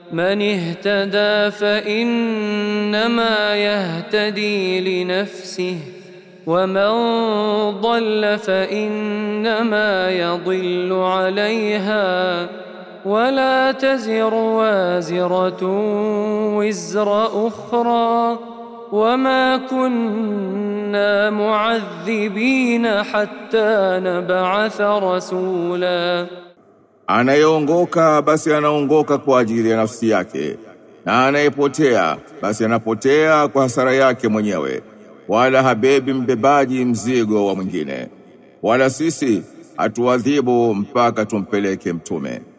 من اهتدى فإنما يهتدي لنفسه ومن ضل فإنما يضل عليها ولا تزر وازرة وزر أخرى وما كنا معذبين حتى نبعث رسولا. Anayeongoka basi anaongoka kwa ajili ya nafsi yake, na anayepotea basi anapotea kwa hasara yake mwenyewe, wala habebi mbebaji mzigo wa mwingine. Wala sisi hatuadhibu mpaka tumpeleke mtume.